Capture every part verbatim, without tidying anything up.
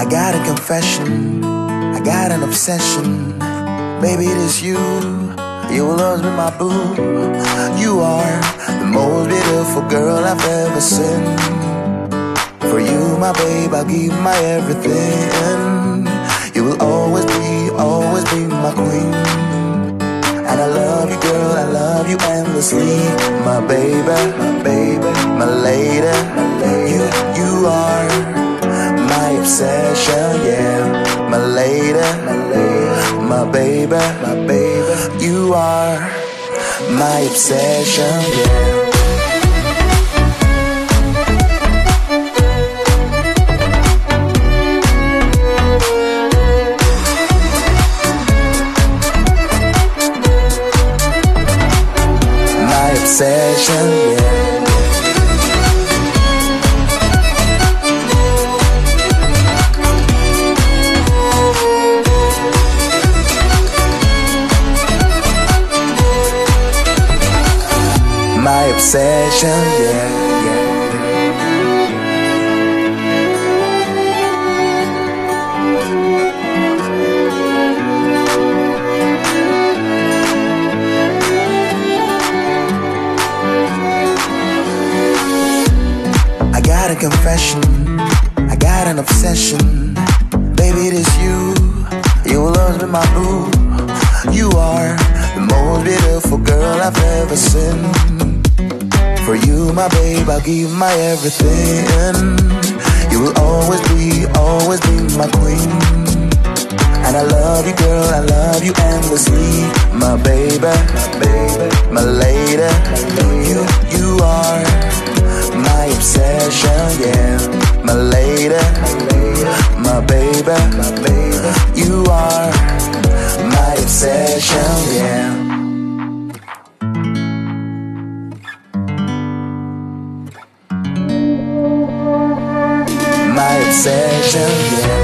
got a confession, I got an obsession. Baby, it is you, you will always be my boo. You are the most beautiful girl I've ever seen. For you, my babe, I'll give my everything. You will always be, always be my queen. And I love you, girl, I love you endlessly. My baby, my baby, my lady. You, you are my obsession, yeah. My lady, my lady, my baby, my baby. You are my obsession, yeah. Obsession, yeah. My obsession, yeah, yeah. I got a confession, I got an obsession. Baby, it is you, you will always be my boo. You are the most beautiful girl I've ever seen. For you, my babe, I'll give my everything. You will always be, always be my queen. And I love you, girl, I love you endlessly. My baby, my baby, my lady. You, you are my obsession, yeah. My lady, my baby, my baby. You are my obsession, yeah. My obsession, yeah.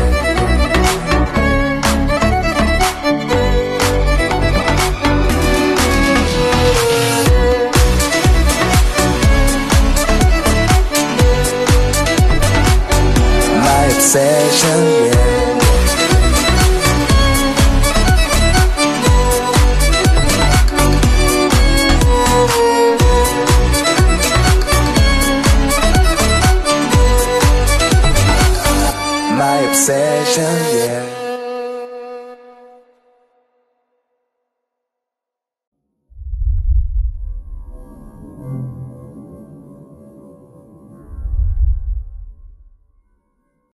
Obsession, yeah. My obsession, yeah.